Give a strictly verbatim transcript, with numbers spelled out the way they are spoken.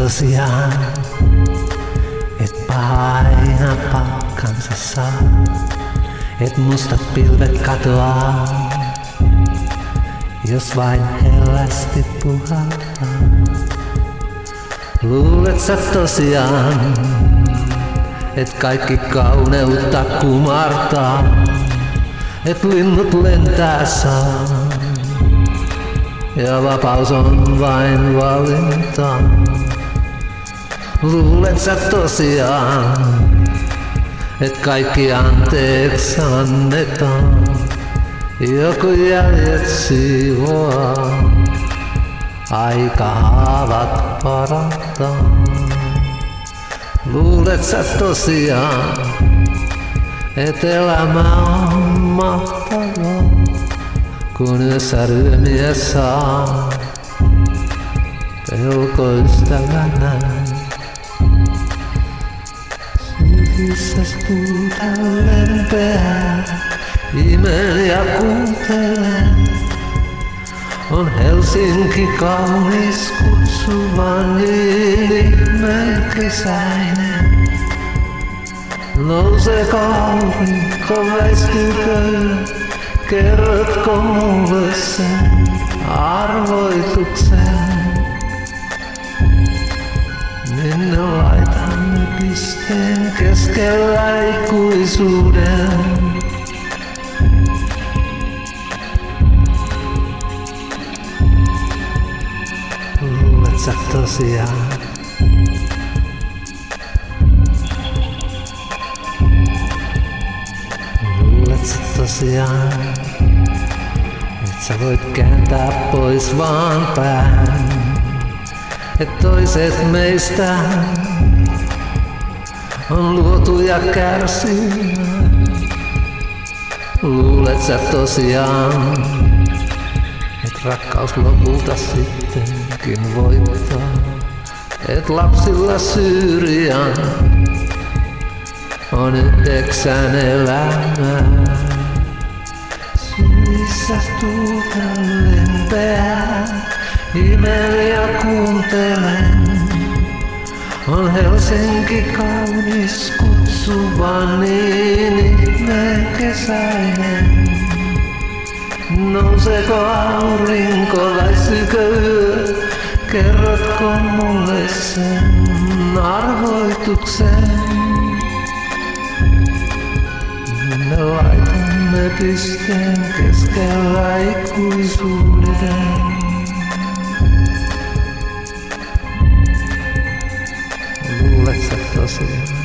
tosiaan, et paha aina palkkansa saa, et mustat pilvet katoaa, jos vain hellästi puhaltaa. Luulet sä tosiaan, et kaikki kauneutta kumartaa, et linnut lentää saa, ja vapaus on vain valinta. Luulet sä tosiaan, et kaikki anteeksi annetaan, joku jäljet siivoaa, aika haavat parantaa. Luulet sä tosiaan, et elämä on mahtavaa, kun yössä ryömiä saa pelkoystävänään. Sykissä puuta lempeää, imen ja kuuntelen. On Helsinki kaunis, kutsuva, niin ihmeen kesäinen. Nouseeko aurinko, väistyykö, kerrotko mulle sen arvoituksen? Minne laitamme pisteen keskellä ikuisuuden? Luulet sä tosiaan, luulet sä tosiaan, et sä voit kääntää pois vaan pään, et toiset meistä on luotuja kärsimään. Luulet sä tosiaan, et rakkaus lopulta sittenkin voittaa, et lapsilla Syyrian on yhdeksän elämää. Syvissä tuulta lempeää, imen ja kuuntelen. On Helsinki kaunis, kutsuva, niin ihmeen kesäinen. Nouseeko aurinko, väistyykö yö, kerrotko mulle sen arvoituksen? Me laitamme pisteen keskellä ikuisuuden. Luulet sä tosiaan?